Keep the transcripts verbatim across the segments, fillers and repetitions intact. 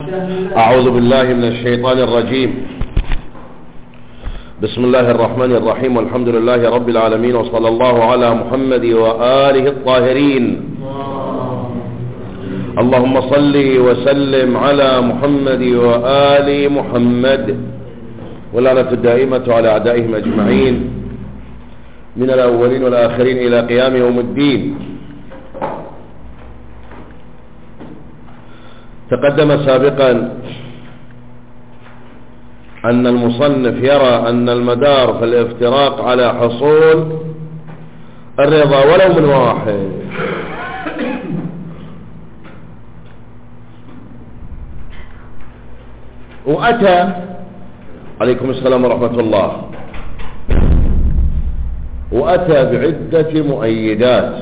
أعوذ بالله من الشيطان الرجيم. بسم الله الرحمن الرحيم، والحمد لله رب العالمين، وصلى الله على محمد وآله الطاهرين. اللهم صل وسلم على محمد وآل محمد، واللعنة الدائمة على أعدائهم أجمعين من الأولين والآخرين إلى قيام يوم الدين. تقدم سابقا أن المصنف يرى أن المدار في الافتراق على حصول الرضا ولو من واحد. وأتى عليكم السلام ورحمة الله وأتى بعدة مؤيدات،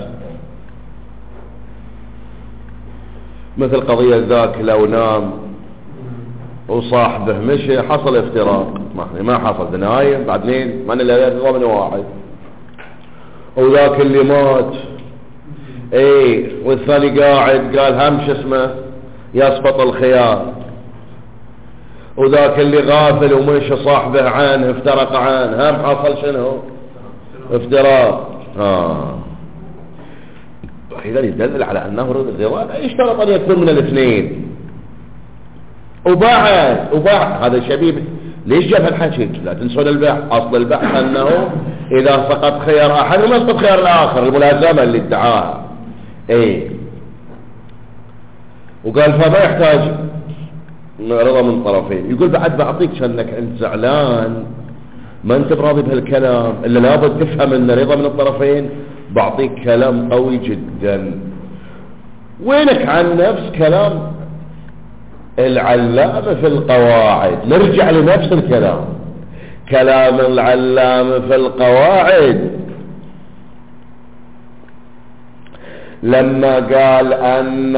مثل قضية ذاك لو نام وصاحبه مشي حصل افتراق، ما حصل نايم بعد اثنين من الرضا من واحد. وذاك اللي مات اي والثاني قاعد قال هم شو اسمه يسقط الخيار. وذاك اللي غافل ومشي صاحبه عنه افترق عنه، هم حصل شنو افتراق. اه إذا يدلل على أنه الرضا يشترط أن يكون من الاثنين. وبعد وبعد هذا شبيه ليش جاب الحكي؟ لا تنسون البحث، أصل البحث أنه إذا سقط خيار أحد وما سقط خيار الآخر، الملازمة اللي ادعاها. إيه وقال فما يحتاج رضا من طرفين. يقول بعد بعطيك أنك أنت زعلان ما أنت براضي بهالكلام إلا لابد تفهم أن رضا من الطرفين. بعطيك كلام قوي جدا. وينك عن نفس كلام العلامة في القواعد؟ نرجع لنفس الكلام، كلام العلامة في القواعد لما قال أن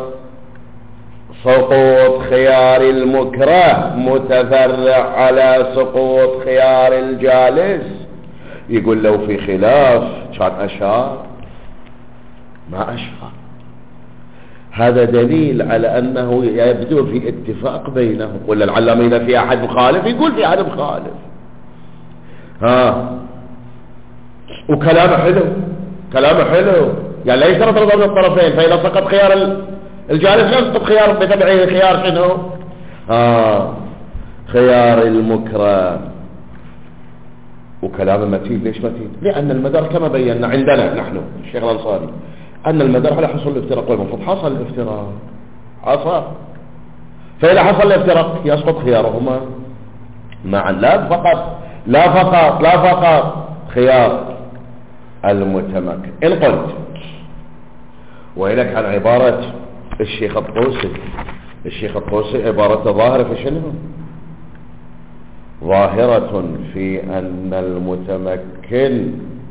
سقوط خيار المكره متفرع على سقوط خيار الجالس. يقول لو في خلاف كان أشار، ما أشار. هذا دليل على أنه يبدو في اتفاق بينهم. ولا العلامة إذا في أحد مخالف يقول في أحد مخالف. ها وكلامه حلو، كلامه حلو، يعني لا يشترط رضا من الطرفين. فإذا سقط خيار الجالس يسقط خيار بتبعيه خيار شنو؟ ها خيار المكره. وكلام متين. ليش متين؟ لأن المدار كما بينا عندنا نحن الشيخ الأنصاري أن المدار على حصول الافتراق، والمفروض حصل الافتراق، حصل. فإذا حصل الافتراق يسقط خيارهما معا، لا فقط لا فقط لا فقط خيار المتمكن. إن قلت وإليك عن عبارة الشيخ الطوسي، الشيخ الطوسي عبارة ظاهرة في شنو؟ ظاهرة في أن المتمكن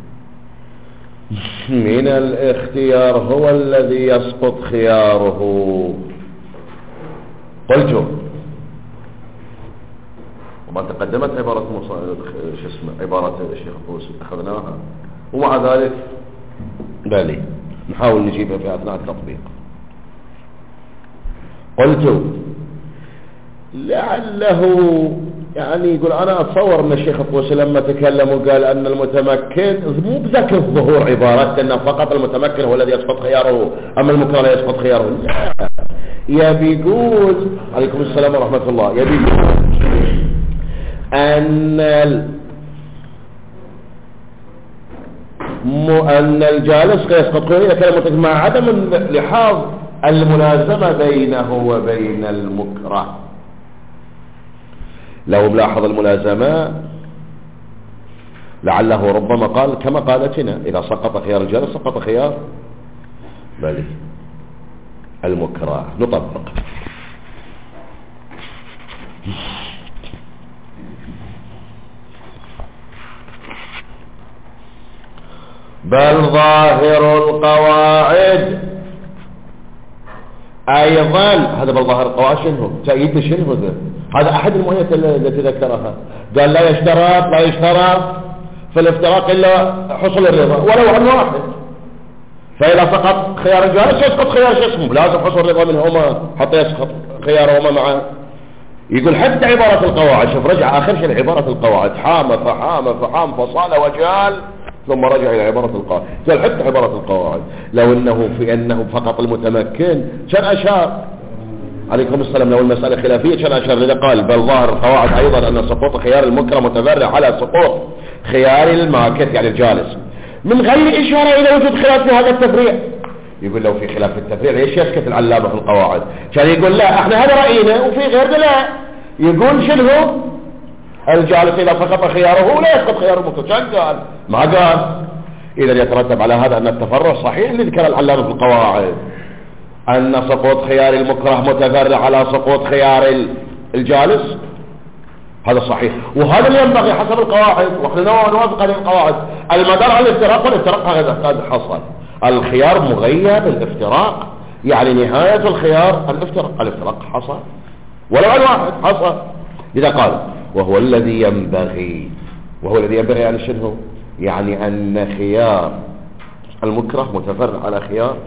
من الاختيار هو الذي يسقط خياره. قلت وما تقدمت عبارة شو اسمه عبارة الشيخ الطوسي أخذناها، ومع ذلك بالي نحاول نجيبها في أثناء التطبيق. قلت لعله يعني يقول أنا أتصور أن الشيخ الطوسي لما تكلم وقال أن المتمكن مو بذاك الظهور عبارة أن فقط المتمكن هو الذي يسقط خياره أما المكره لا يسقط خياره. لا، يبي يقول عليكم السلام ورحمة الله، يبي يقول أن أن الجالس يسقط خياره إذا كان المتمكن مع عدم لحاظ الملازمة بينه وبين المكره. لو ملاحظ الملازمة لعله ربما قال كما قالتنا إذا سقط خيار الجالس سقط خيار بل المكره. نطبق بل ظاهر القواعد أيضا. هذا بل ظاهر القواعد شنو؟ تأييد شنو هذا؟ هذا أحد المؤيدات التي ذكرها. قال لا يشترط لا يشترط في الافتراق إلا حصول الرضا ولو عن واحد. فإذا سقط خيار الجالس يسقط خيار شو اسمه، لازم حصول الرضا منهما حتى يسقط خيارهما معا. يقول حتى عبارة القواعد، شوف رجع آخر شيء لعبارة القواعد، حام فحام فحام فصال وجال، ثم رجع إلى عبارة القواعد. قال حتى عبارة القواعد لو أنه في أنه فقط المتمكن كان أشار عليكم السلام، لو المسألة خلافية كان أشار، لذا قال بل ظاهر القواعد أيضا أن سقوط خيار المكره متفرع على سقوط خيار الماكث يعني الجالس، من غير إشارة إلى وجود خلاف في هذا التفريع. يقول لو في خلاف في التفريع ليش يسكت العلامة في القواعد؟ كان يقول لا احنا هذا رأينا وفي غيرنا لا. يقول شنو الجالس إذا سقط خياره لا يسقط خيار المكره، كان قال ما قال. إذا يترتب على هذا أن التفرع صحيح اللي ذكر العلامة في القواعد، أن سقوط خيار المكره متفرع على سقوط خيار الجالس، هذا صحيح وهذا اللي ينبغي حسب القواعد، واحنا نوافق على القواعد. المدار على الافتراق، والافتراق هذا قد حصل. الخيار مغيب الافتراق، يعني نهاية الخيار الافتراق، الافتراق حصل ولو عن واحد حصل. إذا قال وهو الذي ينبغي، وهو الذي ينبغي يعني شنو؟ يعني أن خيار المكره متفرع على خيار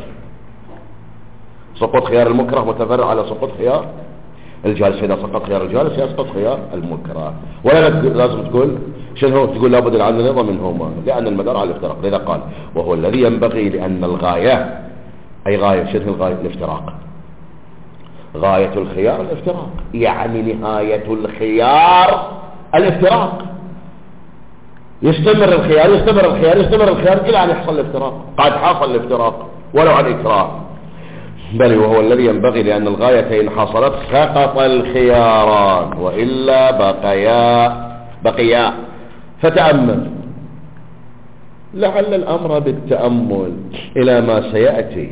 سقوط خيار المكره متفرع على سقوط خيار الجالس. إذا سقط خيار الجالس يسقط خيار المكره، ولا لازم تقول شنو؟ تقول لابد عن الرضا منهما، لأن المدار على الافتراق. لذا قال وهو الذي ينبغي، لأن الغاية أي غاية شنو الغاية؟ الافتراق. غاية الخيار الافتراق، يعني نهاية الخيار الافتراق. يستمر الخيار يستمر الخيار يستمر الخيار إلى أن يحصل الافتراق. قد حصل الافتراق ولو عن إكراه. بل وهو الذي ينبغي، لأن الغاية إن حصلت سقط الخياران وإلا بقيا بقيا. فتأمل، لعل الأمر بالتأمل إلى ما سيأتي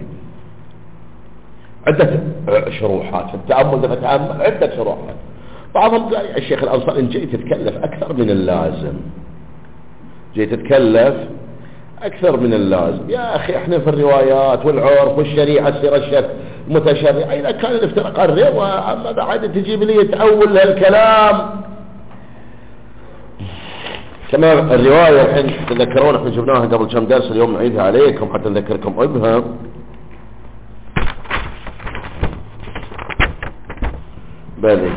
عدة شروحات في التأمل ده. فتأمل عدة شروحات، بعضهم قال الشيخ الأنصاري إن جيت تتكلف أكثر من اللازم، جيت تتكلف أكثر من اللازم. يا أخي إحنا في الروايات والعرف والشريعة السيرة الشرع متشرعة، إذا كان الافتراق الرضا، أما بعد تجيب لي تأول هالكلام. كما الرواية الحين تذكرون احنا جبناها قبل كم درس، اليوم نعيدها عليكم حتى نذكركم بها. بالي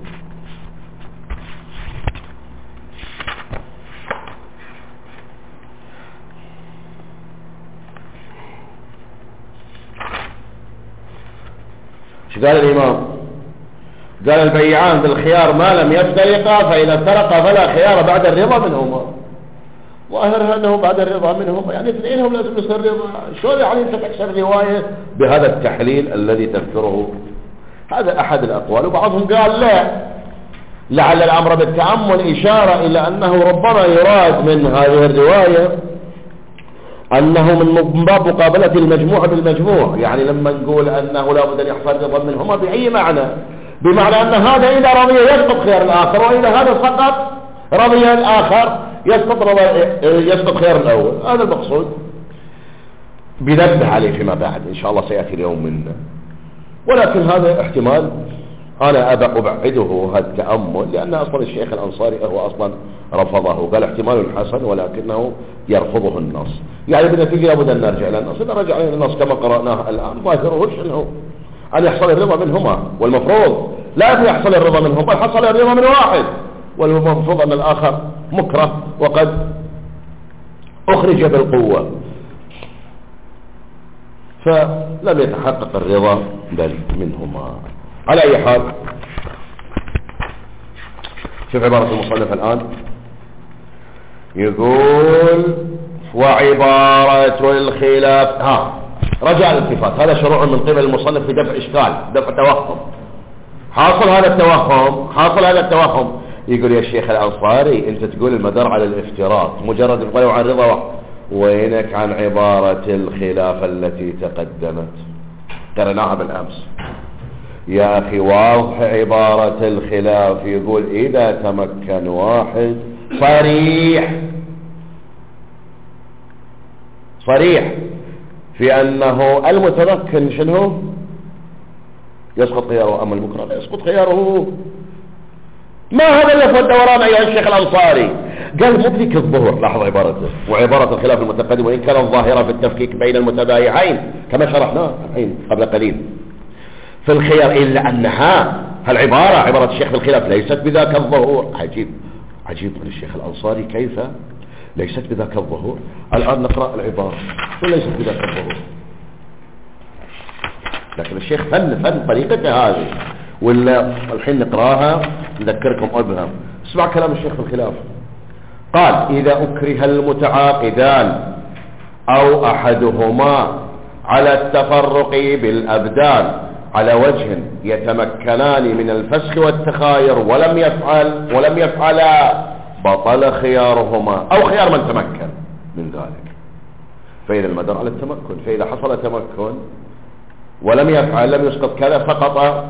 شو قال الإمام؟ قال البيعان بالخيار ما لم يفترقا، فإذا افترقا فلا خيار بعد الرضا منهما. ظاهرها أنه بعد الرضا منهما يعني اثنينهم لازم يصير رضا. شو يعني أنت تكسر رواية بهذا التحليل الذي تذكره؟ هذا أحد الأقوال. وبعضهم قال لا، لعل الأمر بالتأمل إشارة إلى أنه ربما يراد من هذه الرواية أنه من باب مقابلة المجموع بالمجموع، يعني لما نقول أنه لا بد أن يحصل رضا منهما بأي معنى؟ بمعنى أن هذا إذا رضي يسقط خيار الآخر، وإذا هذا سقط رضي الآخر يسقط يسقط خيار الأول. هذا المقصود، بنبه عليه فيما بعد إن شاء الله سيأتي اليوم منا. ولكن هذا احتمال أنا أبا أبعده هذا التأمل، لأن أصلا الشيخ الأنصاري هو أصلا رفضه، قال احتمال حسن ولكنه يرفضه النص. يعني بالنتيجة لابد أن نرجع إلى النص. إذا رجع إلى النص كما قرأناه الآن ظاهره شنو؟ أن يحصل الرضا منهما، والمفروض لا يحصل الرضا منهما بل حصل الرضا من واحد، والمفروض أن الآخر مكره وقد أخرج بالقوة، فلم يتحقق الرضا بل منهما. على أي حال، شوف عبارة المصنف الآن، يقول وعبارة الخلاف. ها رجع الالتفات، هذا شروع من قبل المصنف في دفع إشكال، دفع توهم. حاصل هذا التوهم حاصل هذا التوهم يقول يا الشيخ الأنصاري أنت تقول المدار على الافتراق مجرد القول عن رضا، وينك عن عبارة الخلاف التي تقدمت قرناها بالأمس؟ يا أخي واضح عبارة الخلاف، يقول إذا تمكن واحد صريح صريح في أنه المتمكن شنو يسقط خياره، أما المكره لا يسقط خياره. ما هذا اللي فوت دوران أيها الشيخ الأنصاري؟ قال مدرك الظهر، لاحظ عبارته، وعبارة الخلاف المتقدم وإن كانت ظاهرة في التفكيك بين المتبايعين كما شرحناه الحين قبل قليل. في الخيار إلا أنها هالعبارة عبارة الشيخ في الخلاف ليست بذاك الظهور. عجيب عجيب من الشيخ الأنصاري كيف ليست بذاك الظهور. الآن نقرأ العبارة وليست بذاك الظهور، لكن الشيخ فن فن طريقته هذه، ولا الحين نقراها نذكركم أبهم. اسمع كلام الشيخ في الخلاف. قال: إذا أكره المتعاقدان أو أحدهما على التفرق بالأبدان على وجه يتمكنان من الفسخ والتخاير ولم يفعل ولم يفعلا بطل خيارهما أو خيار من تمكن من ذلك. فإذا المدار على التمكن، فإذا حصل تمكن ولم يفعل لم يسقط كذا فقط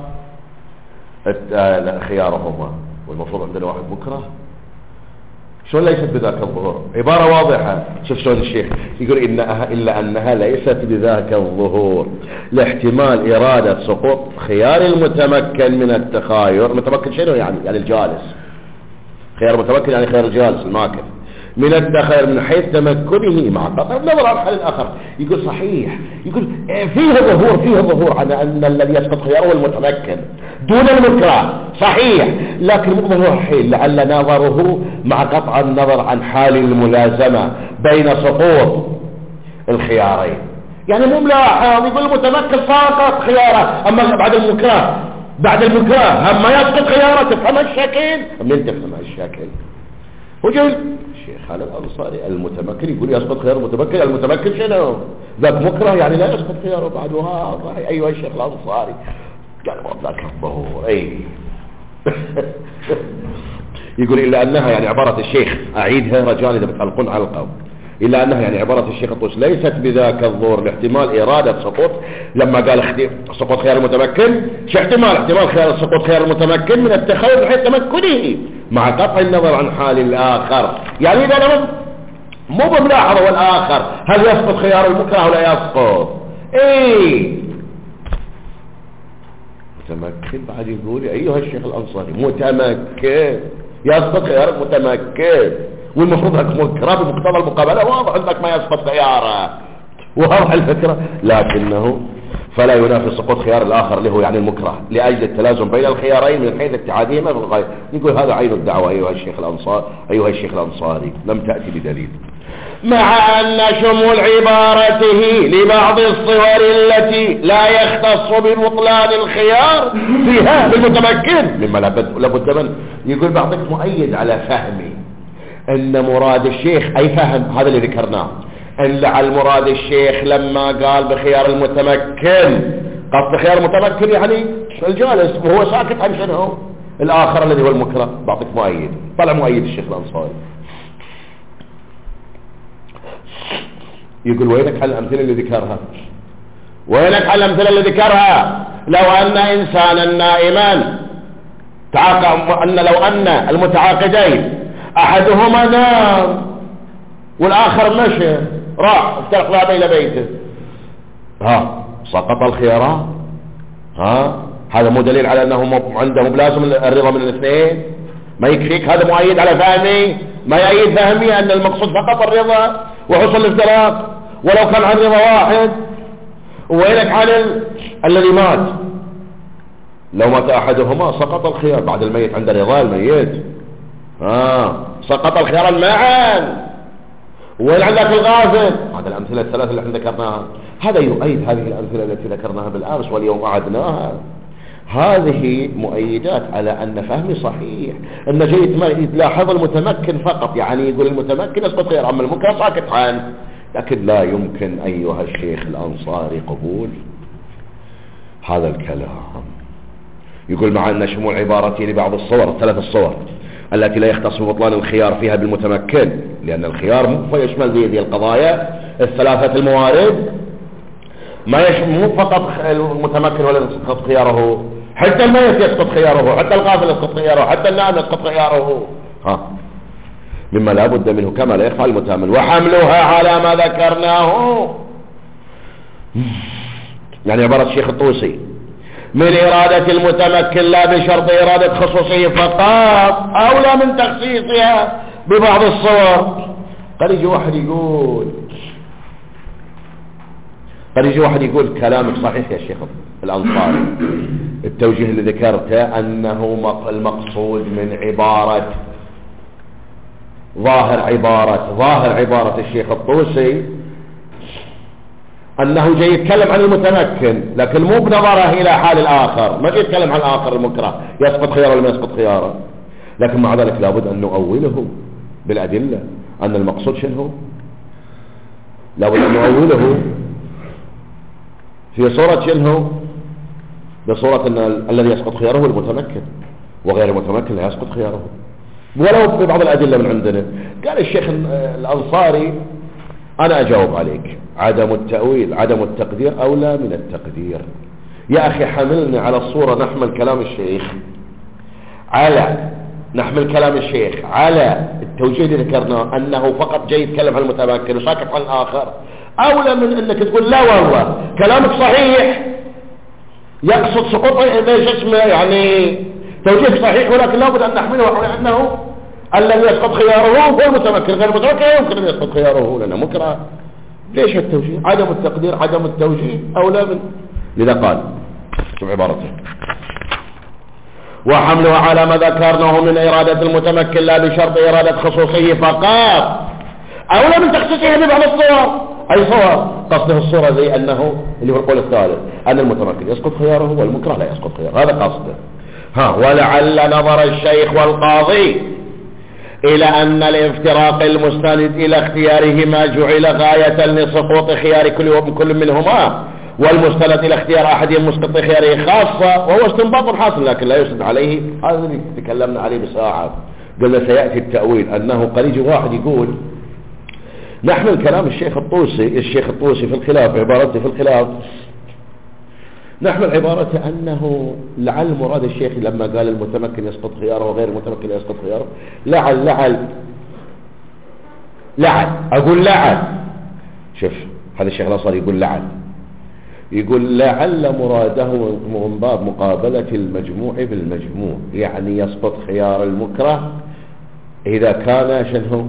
خيارهما. والمفروض عندنا واحد مكره، شلون ليست بذاك الظهور؟ عبارة واضحة. شوف شلون الشيخ يقول إنها إلا أنها ليست بذاك الظهور لاحتمال إرادة سقوط خيار المتمكن من التخاير. المتمكن شنو يعني؟ يعني الجالس. خيار متمكن يعني خيار الجالس الماكن من التخاير من حيث تمكنه مع قطع النظر عن حال الآخر. يقول صحيح، يقول فيها ظهور فيها ظهور على أن الذي يسقط خياره هو المتمكن دون المكره، صحيح، لكن مو ظهور حين لعل نظره مع قطع النظر عن حال الملازمة بين سقوط الخيارين. يعني مو ملاحظ يقول المتمكن ساقط خياره، أما بعد المكره بعد المكره هم ما يسقط خياره. تفهم الشكل؟ من تفهم الشكل؟ وجل الشيخ على الأنصاري المتمكن يقول يسقط خيار المتمكن. المتمكن شنو؟ ذاك مكره يعني لا يسقط خياره بعد. واضح. أيها الشيخ الأنصاري قال ذاك الظهور. أي يقول إلا أنها يعني عبارة الشيخ، أعيدها رجال إذا بتعلقون على القول، إلا أنها يعني عبارة الشيخ الطوس ليست بذاك الظهور لاحتمال إرادة سقوط. لما قال سقوط خيار المتمكن شو احتمال؟ احتمال خيار سقوط خيار المتمكن من التخيل بحيث تمكنه مع قطع النظر عن حال الآخر. يعني إذا لم مو بملاحظة والآخر هل يسقط خيار المكره ولا يسقط؟ إيه متمكن بعد يقول أيها الشيخ الأنصاري متمكن يسقط خيار المتمكن، والمفروض انك مكره بمقتضى المقابله. واضح انك ما يسقط خياره، واضح الفكره، لكنه فلا ينافي سقوط خيار الاخر اللي هو يعني المكره لاجل التلازم بين الخيارين من حيث اتحادهما في الغايه. يقول هذا عين الدعوه ايها الشيخ الانصاري ايها الشيخ الانصاري لم تاتي بدليل، مع ان شمول عبارته لبعض الصور التي لا يختص ببطلان الخيار فيها بالمتمكن مما لابد منه. يقول بعضك مؤيد على فهمي ان مراد الشيخ اي فهم هذا اللي ذكرناه، ان لعل مراد الشيخ لما قال بخيار المتمكن قصد خيار المتمكن يعني الجالس وهو ساكت عن شنو الاخر الذي هو المكره. بعضك مؤيد، طلع مؤيد الشيخ الانصاري. يقول وينك على الامثله اللي ذكرها؟ وينك على الامثله اللي ذكرها؟ لو ان انسانا نائما تعاقد، ان لو ان المتعاقدين احدهما نام والآخر مشى راح افترق ذهب إلى بيته، ها سقط الخيارات؟ ها هذا مو دليل على أنه عنده بلازم الرضا من الاثنين؟ ما يكفيك هذا مؤيد على فهمي؟ ما يأيد فهمي أن المقصود فقط الرضا وحصل الافتراق ولو كان عن رضا واحد؟ وينك عن ال... الذي مات لو مات أحدهما سقط الخيار بعد الميت عند رضا الميت، ها سقط الخيار معا. وين عندك الغافل؟ هذه الأمثلة الثلاثة اللي احنا ذكرناها، هذا يؤيد هذه الأمثلة التي ذكرناها بالأمس واليوم أعدناها. هذه مؤيدات على أن فهمي صحيح، أن جيد لاحظ المتمكن فقط، يعني يقول المتمكن يسقط خيار أما المكره ساكت عنه، لكن لا يمكن أيها الشيخ الأنصاري قبول هذا الكلام. يقول مع أن شمول عبارتي لبعض الصور الثلاث الصور التي لا يختص ببطلان الخيار فيها بالمتمكن، لأن الخيار مو يشمل هذه القضايا الثلاثة الموارد، ما يشمل فقط المتمكن ولا يسقط خياره، حتى الميت يسقط خياره، حتى الغافل يسقط خياره، حتى النائم يسقط خياره، ها مما لا بد منه كما لا يخفى المتامل. وحملها على ما ذكرناه يعني عبارة الشيخ الطوسي من إرادة المتمكن لا بشرط إرادة خصوصية فقط أولى من تخصيصها ببعض الصور. قد يجي واحد يقول قد يجي واحد يقول كلامك صحيح يا شيخ الأنصاري التوجيه اللي ذكرته أنه المقصود من عبارة ظاهر عبارة ظاهر عبارة الشيخ الطوسي أنه جاي يتكلم عن المتمكن، لكن مو بنظره إلى حال الآخر، ما جاي يتكلم عن الآخر المكره يسقط خياره ولا ما يسقط خياره، لكن مع ذلك لابد أن نؤوله بالأدلة أن المقصود شنو، لابد أن نؤوله في صورة شنو، بصورة أن الذي يسقط خياره هو المتمكن وغير المتمكن لا يسقط خياره، ولو ببعض الأدلة من عندنا. قال الشيخ الأنصاري أنا أجاوب عليك، عدم التأويل عدم التقدير أولى من التقدير. يا أخي حملني على الصورة، نحمل كلام الشيخ على نحمل كلام الشيخ على التوجيه اللي ذكرناه أنه فقط جاي يتكلم عن المتمكن وساكت عن الآخر، أولى من أنك تقول لا والله كلامك صحيح يقصد سقوط اسمه يعني توجيه صحيح، ولكن لابد أن نحمله على أنه الذي يسقط خياره هو المتمكن، غير المتمكن يمكن أن يسقط خياره لأنه مكره. ليش التوجيه؟ عدم التقدير عدم التوجيه أولى من، لذا قال شوف عبارته وحمله على ما ذكرناه من إرادة المتمكن لا بشرط إرادة خصوصيه فقط، أولى من تخصيصه ببعض الصور. أي صور؟ قصده الصورة زي أنه اللي هو القول الثالث أن المتمكن يسقط خياره والمكره لا يسقط خياره، هذا قصده. ها ولعل نظر الشيخ والقاضي إلى أن الافتراق المستند إلى اختيارهما جعل غاية لسقوط خيار كل كل منهما، والمستند إلى اختيار أحدهم مسقط خياره خاصة، وهو استنباط حاصل لكن لا يسند عليه. هذا اللي تكلمنا عليه بساعة، قلنا سيأتي التأويل أنه قد يجي واحد يقول نحمل كلام الشيخ الطوسي الشيخ الطوسي في الخلاف، عبارته في الخلاف نحمل عبارته أنه لعل مراد الشيخ لما قال المتمكن يسقط خياره وغير المتمكن يسقط خياره، لعل لعل لعل أقول لعل شوف هذا الشيخ الأنصاري يقول لعل يقول لعل مراده من باب مقابلة المجموع بالمجموع، يعني يسقط خيار المكره إذا كان شنو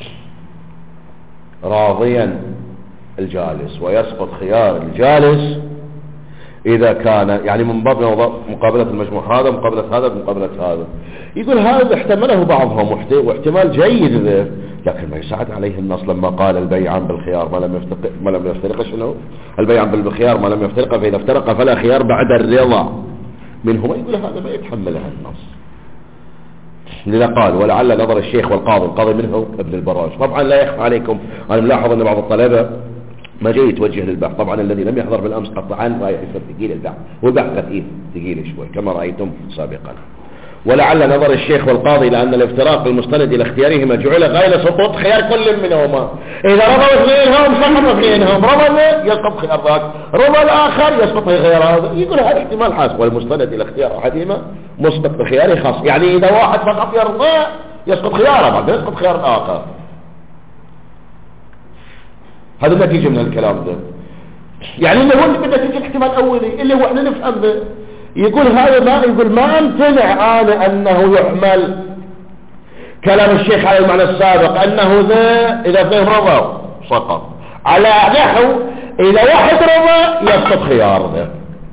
راضيا الجالس، ويسقط خيار الجالس إذا كان يعني من باب مقابلة المجموع هذا مقابلة هذا مقابلة هذا. يقول هذا احتمله بعضهم واحتمال جيد ذا، لكن ما يساعد عليه النص لما قال البيعان بالخيار ما لم يفترق ما لم يفترق شنو البيعان بالخيار ما لم يفترق، فإذا افترق فلا خيار بعد الرضا منهما. يقول هذا ما يتحملها النص، لذا قال ولعل نظر الشيخ والقاضي القاضي منه ابن البراج. طبعا لا يخفى عليكم أنا ملاحظ أن بعض الطلبة ما جاي يتوجه للبحث، طبعا الذي لم يحضر بالأمس قطعا رايح يصير ثقيل البحث، والبحث ثقيل ثقيل شوي كما رأيتم سابقا. ولعل نظر الشيخ والقاضي لأن الافتراق المستند إلى اختيارهما جعل غاية سقوط خيار كل منهما، إذا رضوا اثنينهم سقط اثنينهم، رضى يسقط خيار ذاك، رضى الآخر يسقط خيار هذا. يقول هذا احتمال حاسب، والمستند إلى اختيار أحدهما مسقط بخياره خاص، يعني إذا واحد فقط يرضى يسقط خياره بعد يسقط خيار الآخر. هذا النتيجة من الكلام ده، يعني اللي هو اللي بدأ تيجي الاحتمال الأولي اللي هو احنا نفهم به. يقول هذا ما يقول ما امتنع أنا أنه يحمل كلام الشيخ على المعنى السابق أنه ذا إذا فيه رضا سقط، على نحو إذا واحد رضا يسقط خيار ذا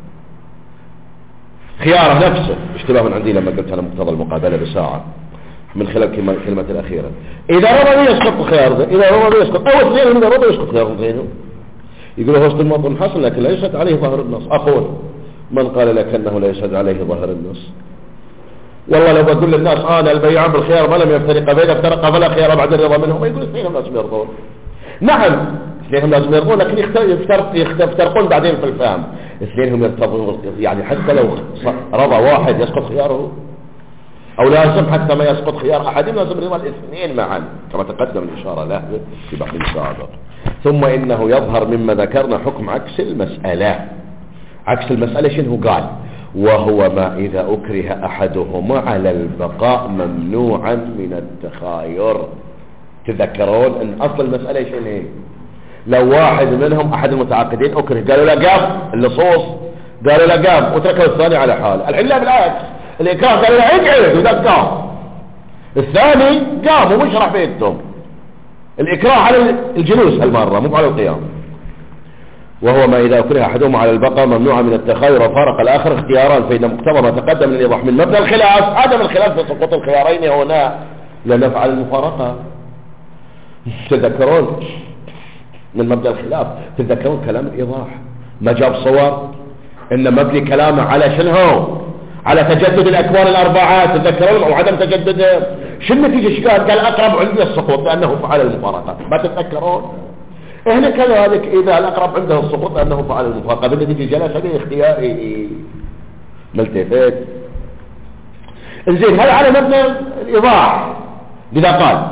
خياره نفسه. اشتباه من عندي لما قلت أنا مقتضى المقابلة بساعة من خلال كلمة الأخيرة، إذا رضا يسقط خيار ذا، إذا رضا يسقط أو اثنين إذا رضا يسقط خيار ذا. يقول هو استنباط حصل لكن لا يشهد عليه ظاهر النص. أقول من قال لك أنه لا يشهد عليه ظاهر النص؟ والله لو بقول للناس أنا البيعان بالخيار ما لم يفترق، فإذا افترق فلا خيار بعد الرضا منهم، يقول اثنينهم لازم يرضون. نعم اثنينهم لازم يرضون، لكن يفترقون بعدين في الفهم. اثنينهم يرتضون يعني حتى لو رضا واحد يسقط خياره، أو لازم حتى ما يسقط خيار أحدهم لازم رضا الاثنين معا كما تقدم الإشارة له في بحث السابق. ثم إنه يظهر مما ذكرنا حكم عكس المسألة. عكس المسألة شنو قال؟ وهو ما إذا أكره أحدهما على البقاء ممنوعا من التخاير. تذكرون أن أصل المسألة شنو؟ لو واحد منهم أحد المتعاقدين أكره قالوا له قام اللصوص، قالوا له قام وتركوا الثاني على حاله. الحين لا بالعكس، الإكراه قالوا له اقعد وذاك قام، الثاني قام ومش راح بيكتم. الإكراه على الجلوس هالمرة مو على القيام. وهو ما إذا أكره أحدهما على البقاء ممنوعا من التخير وفارق الآخر اختياران، فإن مقتضى ما تقدم من الإيضاح من مبنى الخلاف عدم الخلاف في سقوط الخيارين هنا لنفعل المفارقة. تذكرون من مبنى الخلاف، تذكرون كلام الإيضاح ما جاب صور إن مبني كلامه على شنو؟ على تجدد الأكوان الأربعة، تذكرون أو عدم تجددها. شو النتيجة؟ ايش قال؟ قال أقرب عندي السقوط لأنه فعل المفارقة. ما تتذكرون؟ هنا كذلك إذا الأقرب عنده السقوط لأنه فعل المفارقة، بالنتيجة جلس هذه اختياري ملتفت. انزين هذا على مبنى الإيضاح. لذا قال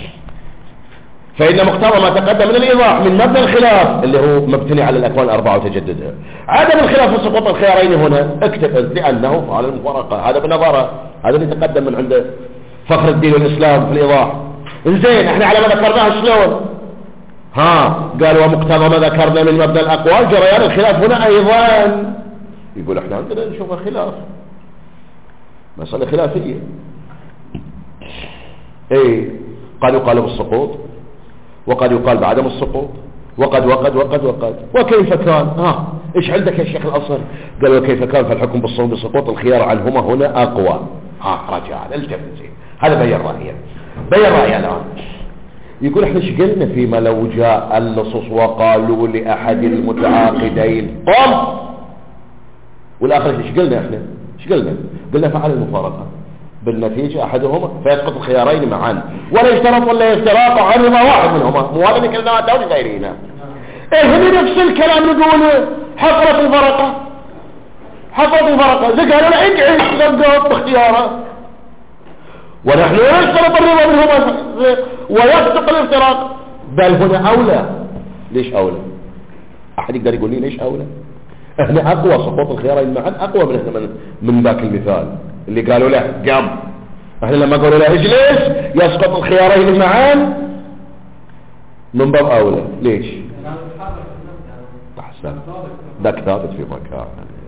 فإن مقتضى ما تقدم من الإيضاح من مبنى الخلاف اللي هو مبتني على الأكوان الأربعة وتجددها عدم الخلاف في سقوط الخيارين هنا اكتب لأنه فعل المفارقة. هذا بنظرة، هذا اللي تقدم من عند فخر الدين والإسلام في الإيضاح. انزين احنا على ما ذكرناه شلون؟ ها قال ومقتضى ما ذكرنا من مبنى الأقوال جريان الخلاف هنا أيضا. يقول احنا عندنا نشوف الخلاف مسألة خلافية. ايه قد يقال بالسقوط وقد يقال بعدم السقوط وقد وقد وقد وقد وكيف كان. ها ايش عندك يا شيخ الأصل؟ قال وكيف كان فالحكم بالصوم بسقوط الخيار عنهما هنا أقوى. ها رجع التفت زين. هذا بين رأيه بين رأيه الآن. يقول احنا شقلنا فيما لو جاء اللصوص وقالوا لأحد المتعاقدين قم، والآخر شقلنا احنا شقلنا قلنا فعل المفارقة بالنتيجة أحدهما فيسقط الخيارين معا ولا يشترط ولا يفتراق عنهما واحد منهما. مو هذا اللي كلنا داود غيرنا. ايه هنا نفس الكلام نقوله حصلت الفرقة حصلت الفرقة زي قالوا لا اقعد لقط باختياره ونحن نشترط الرضا منهما ويصدق الافتراق. بل هنا أولى. ليش أولى؟ أحد يقدر يقول لي ليش أولى؟ احنا أقوى سقوط الخيارين معا أقوى من احنا من, من ذاك المثال اللي قالوا له قام. احنا لما قالوا له اجلس يسقط الخيارين معا من باب أولى. ليش؟ أحسن ذاك ثابت في مكان.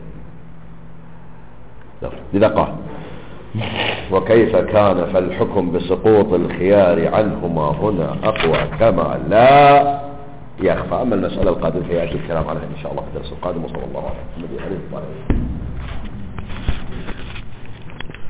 لذا قال وكيف كان فالحكم بسقوط الخيار عنهما هنا أقوى كما لا يخفى. أما المسألة القادمة فيأتي الكلام عنها إن شاء الله في الدرس القادم. وصلى الله عليه وسلم.